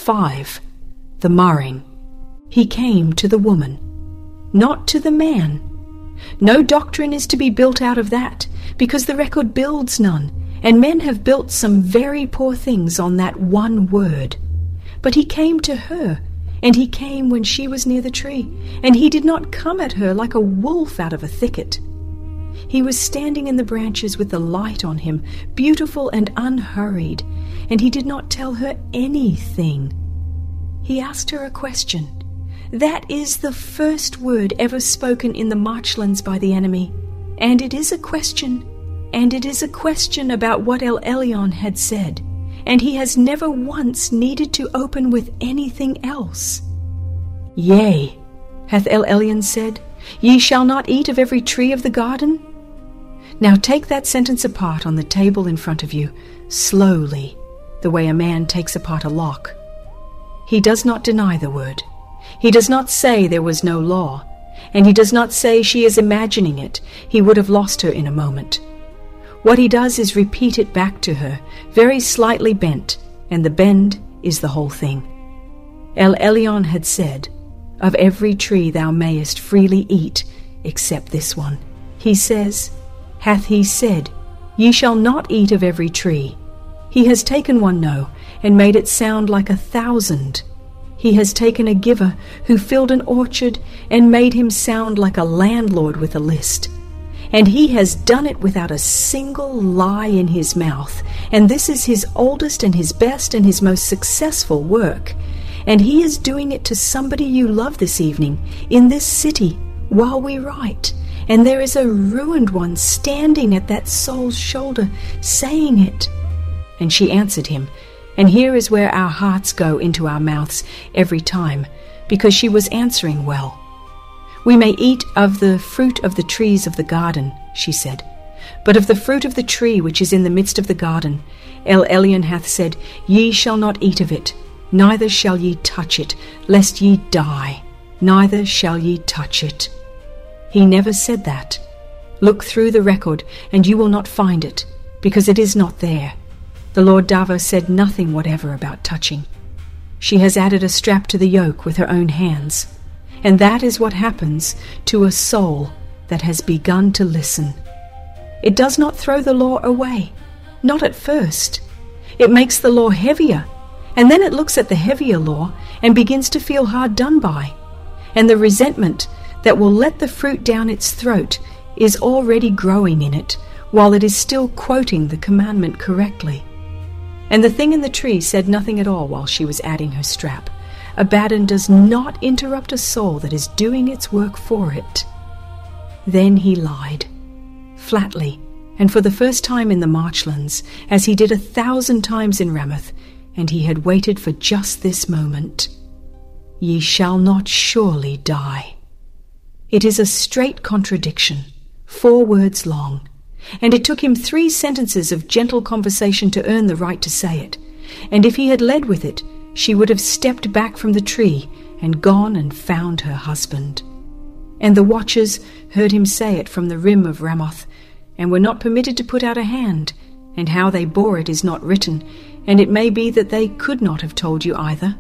5, the marring. He came to the woman, not to the man. No doctrine is to be built out of that, because the record builds none, and men have built some very poor things on that one word. But he came to her, and he came when she was near the tree, and he did not come at her like a wolf out of a thicket. He was standing in the branches with the light on him, beautiful and unhurried, and he did not tell her anything. He asked her a question. That is the first word ever spoken in the marchlands by the enemy, and it is a question, about what El Elyon had said, and he has never once needed to open with anything else. Yea, hath El Elyon said, ye shall not eat of every tree of the garden? Now take that sentence apart on the table in front of you, slowly, the way a man takes apart a lock. He does not deny the word. He does not say there was no law, and he does not say she is imagining it. He would have lost her in a moment. What he does is repeat it back to her, very slightly bent, and the bend is the whole thing. El Elyon had said, of every tree thou mayest freely eat, except this one. He says, hath he said, ye shall not eat of every tree. He has taken one no, and made it sound like 1,000. He has taken a giver who filled an orchard and made him sound like a landlord with a list. And he has done it without a single lie in his mouth. And this is his oldest and his best and his most successful work. And he is doing it to somebody you love this evening, in this city, while we write. And there is a ruined one standing at that soul's shoulder, saying it. And she answered him, and here is where our hearts go into our mouths every time, because she was answering well. We may eat of the fruit of the trees of the garden, she said, but of the fruit of the tree which is in the midst of the garden, El Elyon hath said, ye shall not eat of it, neither shall ye touch it, lest ye die, neither shall ye touch it. He never said that. Look through the record, and you will not find it, because it is not there. The Lord Dava said nothing whatever about touching. She has added a strap to the yoke with her own hands. And that is what happens to a soul that has begun to listen. It does not throw the law away, not at first. It makes the law heavier, and then it looks at the heavier law and begins to feel hard done by. And the resentment that will let the fruit down its throat is already growing in it, while it is still quoting the commandment correctly. And the thing in the tree said nothing at all while she was adding her strap. Abaddon does not interrupt a soul that is doing its work for it. Then he lied, flatly, and for the first time in the marchlands, as he did 1,000 times in Ramoth, and he had waited for just this moment. Ye shall not surely die. It is a straight contradiction, 4 words long, and it took him 3 sentences of gentle conversation to earn the right to say it, and if he had led with it, she would have stepped back from the tree and gone and found her husband. And the watchers heard him say it from the rim of Ramoth, and were not permitted to put out a hand, and how they bore it is not written, and it may be that they could not have told you either.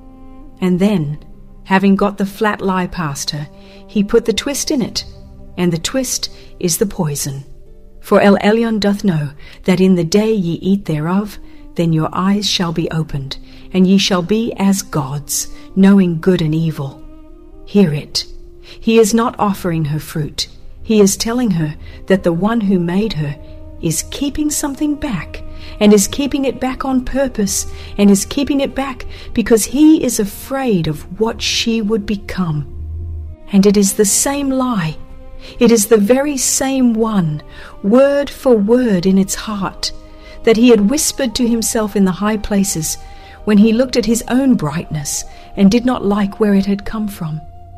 And then, having got the flat lie past her, he put the twist in it, and the twist is the poison. For El Elyon doth know that in the day ye eat thereof, then your eyes shall be opened, and ye shall be as gods, knowing good and evil. Hear it. He is not offering her fruit. He is telling her that the one who made her is keeping something back, and is keeping it back on purpose, and is keeping it back because he is afraid of what she would become. And it is the same lie. It is the very same one, word for word in its heart, that he had whispered to himself in the high places when he looked at his own brightness and did not like where it had come from.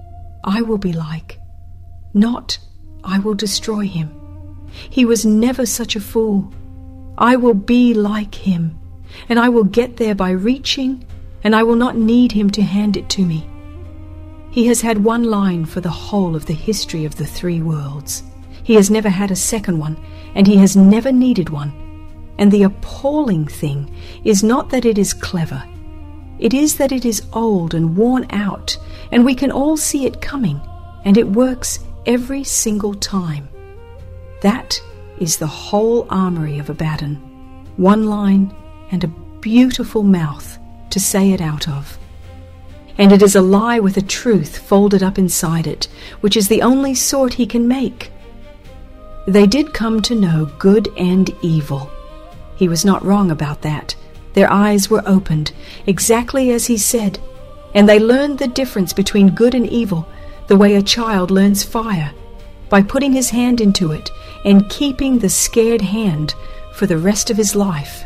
I will be like, not I will destroy him. He was never such a fool. I will be like him, and I will get there by reaching, and I will not need him to hand it to me. He has had one line for the whole of the history of the 3 worlds. He has never had a second one, and he has never needed one. And the appalling thing is not that it is clever. It is that it is old and worn out, and we can all see it coming, and it works every single time. That is the whole armory of Abaddon. One line and a beautiful mouth to say it out of. And it is a lie with a truth folded up inside it, which is the only sort he can make. They did come to know good and evil. He was not wrong about that. Their eyes were opened, exactly as he said, and they learned the difference between good and evil, the way a child learns fire, by putting his hand into it and keeping the scared hand for the rest of his life.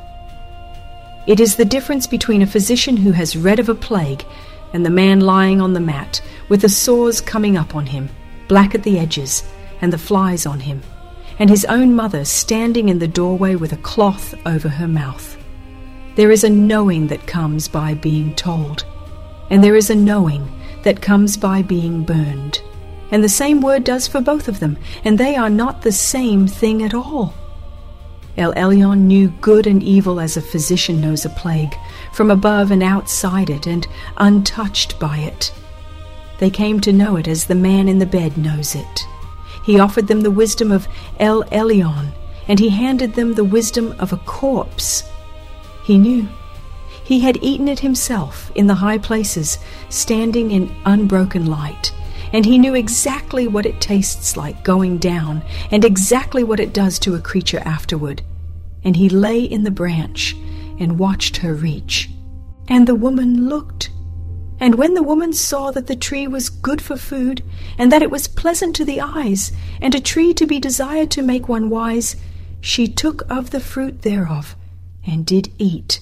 It is the difference between a physician who has read of a plague and the man lying on the mat with the sores coming up on him, black at the edges, and the flies on him, and his own mother standing in the doorway with a cloth over her mouth. There is a knowing that comes by being told, and there is a knowing that comes by being burned. And the same word does for both of them, and they are not the same thing at all. El Elyon knew good and evil as a physician knows a plague, from above and outside it, and untouched by it. They came to know it as the man in the bed knows it. He offered them the wisdom of El Elyon, and he handed them the wisdom of a corpse. He knew. He had eaten it himself in the high places, standing in unbroken light, and he knew exactly what it tastes like going down, and exactly what it does to a creature afterward. And he lay in the branch and watched her reach. And the woman looked. And when the woman saw that the tree was good for food, and that it was pleasant to the eyes, and a tree to be desired to make one wise, she took of the fruit thereof, and did eat.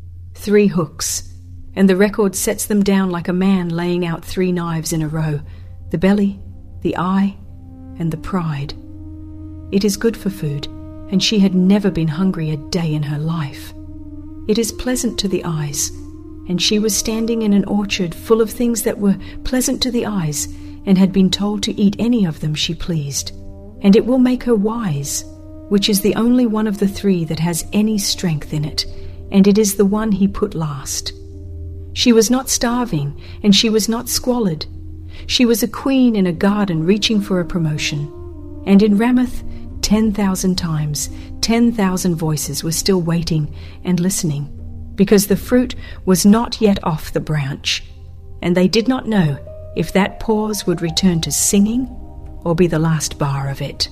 3 hooks, and the record sets them down like a man laying out 3 knives in a row, the belly, the eye, and the pride. It is good for food, and she had never been hungry a day in her life. It is pleasant to the eyes, and she was standing in an orchard full of things that were pleasant to the eyes, and had been told to eat any of them she pleased. And it will make her wise, which is the only one of the 3 that has any strength in it, and it is the one he put last. She was not starving, and she was not squalid. She was a queen in a garden reaching for a promotion. And in Ramath, 10,000 times, 10,000 voices were still waiting and listening, because the fruit was not yet off the branch, and they did not know if that pause would return to singing or be the last bar of it.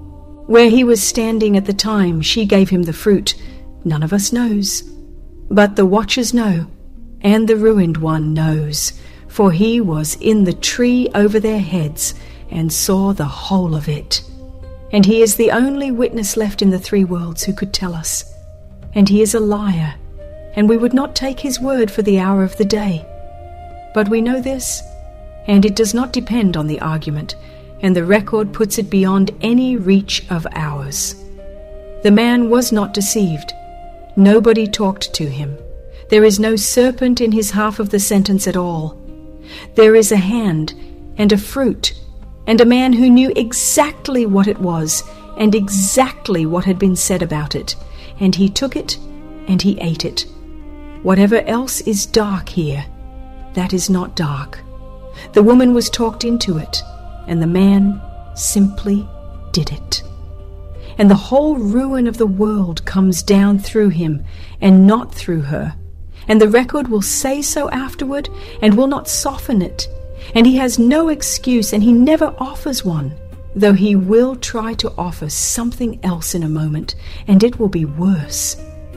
Where he was standing at the time she gave him the fruit, none of us knows. But the watchers know, and the ruined one knows, for he was in the tree over their heads and saw the whole of it. And he is the only witness left in the 3 worlds who could tell us. And he is a liar, and we would not take his word for the hour of the day. But we know this, and it does not depend on the argument, and the record puts it beyond any reach of ours. The man was not deceived. Nobody talked to him. There is no serpent in his half of the sentence at all. There is a hand and a fruit, and a man who knew exactly what it was, and exactly what had been said about it, and he took it, and he ate it. Whatever else is dark here, that is not dark. The woman was talked into it, and the man simply did it. And the whole ruin of the world comes down through him, and not through her. And the record will say so afterward, and will not soften it. And he has no excuse, and he never offers one, though he will try to offer something else in a moment, and it will be worse.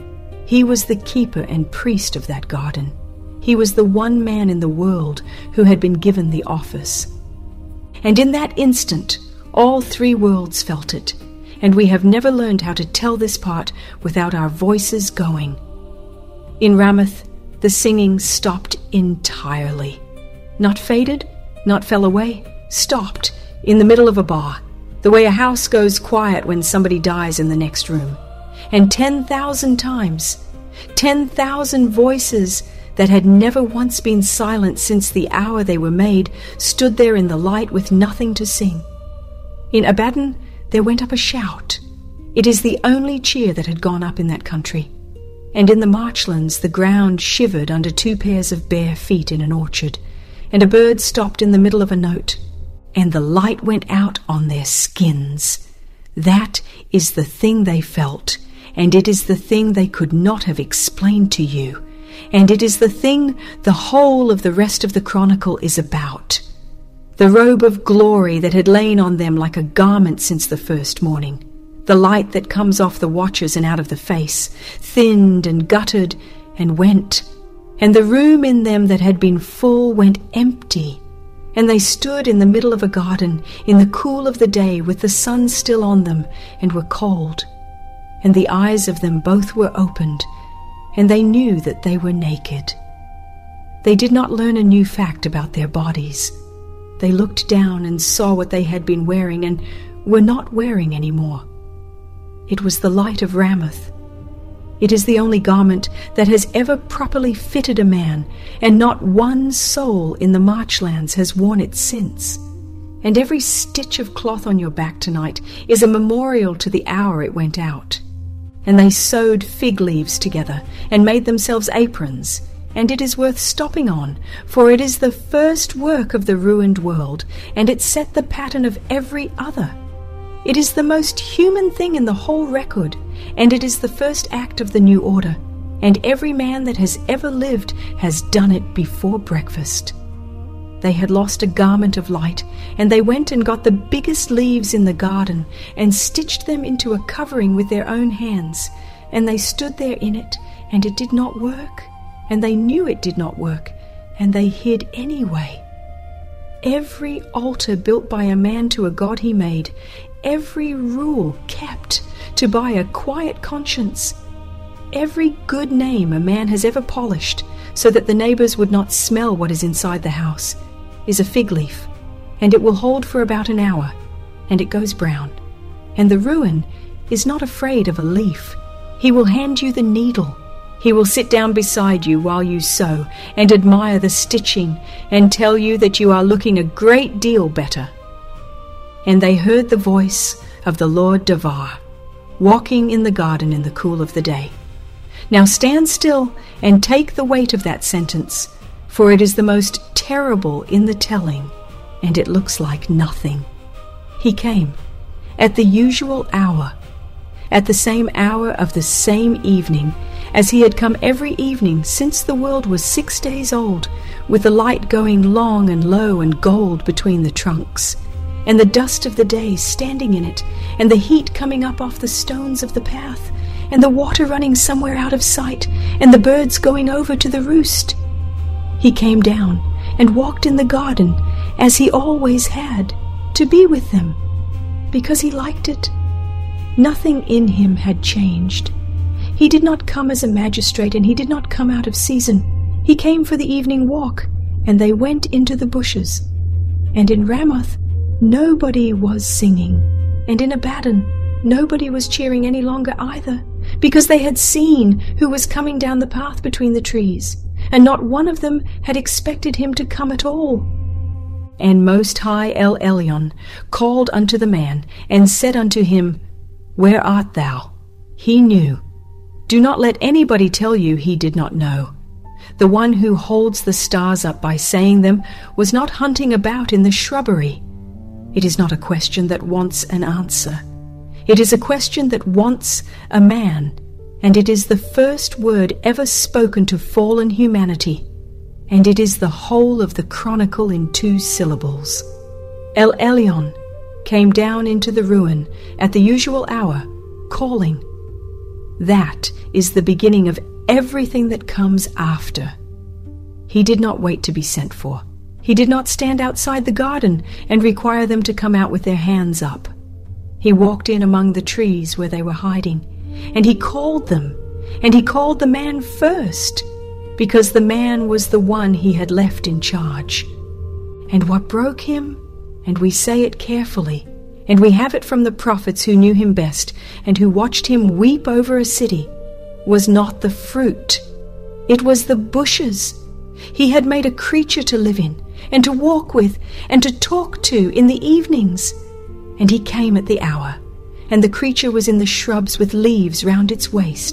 He was the keeper and priest of that garden. He was the one man in the world who had been given the office. And in that instant, all 3 worlds felt it, and we have never learned how to tell this part without our voices going. In Ramath, the singing stopped entirely. Not faded, not fell away, stopped in the middle of a bar, the way a house goes quiet when somebody dies in the next room. And 10,000 times, 10,000 voices that had never once been silent since the hour they were made stood there in the light with nothing to sing. In Abaddon there went up a shout. It is the only cheer that had gone up in that country. And in the marchlands the ground shivered under 2 pairs of bare feet in an orchard, and a bird stopped in the middle of a note, and the light went out on their skins. That is the thing they felt, and it is the thing they could not have explained to you, and it is the thing the whole of the rest of the chronicle is about. The robe of glory that had lain on them like a garment since the first morning, the light that comes off the watchers and out of the face, thinned and guttered and went, and the room in them that had been full went empty, and they stood in the middle of a garden in the cool of the day with the sun still on them, and were cold, and the eyes of them both were opened, and they knew that they were naked. They did not learn a new fact about their bodies. They looked down and saw what they had been wearing and were not wearing any more. It was the light of Ramath. It is the only garment that has ever properly fitted a man, and not one soul in the marchlands has worn it since. And every stitch of cloth on your back tonight is a memorial to the hour it went out. And they sewed fig leaves together and made themselves aprons, and it is worth stopping on, for it is the first work of the ruined world, and it set the pattern of every other. It is the most human thing in the whole record, and it is the first act of the new order, and every man that has ever lived has done it before breakfast. They had lost a garment of light, and they went and got the biggest leaves in the garden, and stitched them into a covering with their own hands, and they stood there in it, and it did not work, and they knew it did not work, and they hid anyway. Every altar built by a man to a god he made, every rule kept to buy a quiet conscience, every good name a man has ever polished so that the neighbors would not smell what is inside the house, is a fig leaf, and it will hold for about an hour, and it goes brown. And the ruin is not afraid of a leaf. He will hand you the needle. He will sit down beside you while you sew and admire the stitching and tell you that you are looking a great deal better. And they heard the voice of the Lord Davar, walking in the garden in the cool of the day. Now stand still and take the weight of that sentence, for it is the most terrible in the telling, and it looks like nothing. He came at the usual hour, at the same hour of the same evening, as he had come every evening since the world was 6 days old, with the light going long and low and gold between the trunks, and the dust of the day standing in it, and the heat coming up off the stones of the path, and the water running somewhere out of sight, and the birds going over to the roost. He came down and walked in the garden, as he always had, to be with them, because he liked it. Nothing in him had changed. He did not come as a magistrate, and he did not come out of season. He came for the evening walk, and they went into the bushes. And in Ramath nobody was singing, and in Abaddon nobody was cheering any longer either, because they had seen who was coming down the path between the trees, and not one of them had expected him to come at all. And Most High El Elyon called unto the man, and said unto him, Where art thou? He knew. Do not let anybody tell you he did not know. The one who holds the stars up by saying them was not hunting about in the shrubbery. It is not a question that wants an answer. It is a question that wants a man, and it is the first word ever spoken to fallen humanity, and it is the whole of the chronicle in 2 syllables. El Elyon came down into the ruin at the usual hour, calling. That is the beginning of everything that comes after. He did not wait to be sent for. He did not stand outside the garden and require them to come out with their hands up. He walked in among the trees where they were hiding, and he called them, and he called the man first, because the man was the one he had left in charge. And what broke him, and we say it carefully, and we have it from the prophets who knew him best, and who watched him weep over a city, was not the fruit. It was the bushes. He had made a creature to live in, and to walk with, and to talk to in the evenings. And he came at the hour, and the creature was in the shrubs with leaves round its waist,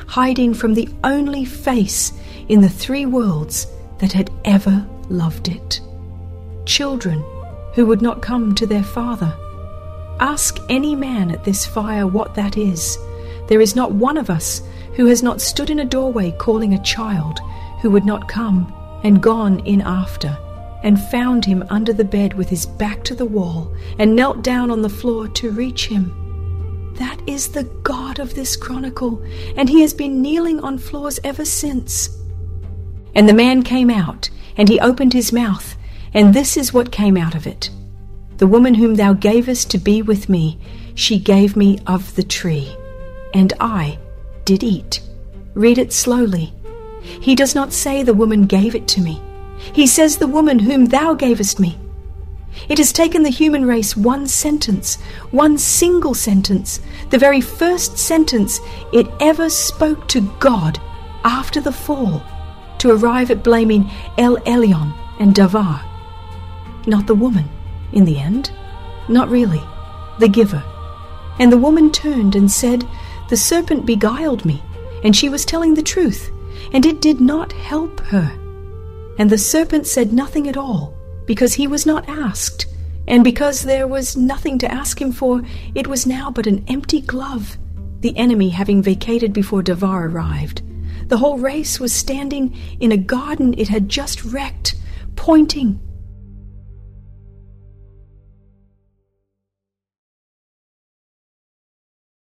hiding from the only face in the three worlds that had ever loved it. Children who would not come to their father. Ask any man at this fire what that is. There is not one of us who has not stood in a doorway calling a child who would not come, and gone in after, and found him under the bed with his back to the wall, and knelt down on the floor to reach him. That is the God of this chronicle, and he has been kneeling on floors ever since. And the man came out, and he opened his mouth, and this is what came out of it. The woman whom thou gavest to be with me, she gave me of the tree, and I did eat. Read it slowly. He does not say the woman gave it to me. He says the woman whom thou gavest me. It has taken the human race one sentence, one single sentence, the very first sentence it ever spoke to God after the fall, to arrive at blaming El Elyon and Davar. Not the woman, in the end. Not really. The giver. And the woman turned and said, the serpent beguiled me, and she was telling the truth, and it did not help her. And the serpent said nothing at all, because he was not asked, and because there was nothing to ask him for, it was now but an empty glove, the enemy having vacated before Davar arrived. The whole race was standing in a garden it had just wrecked, pointing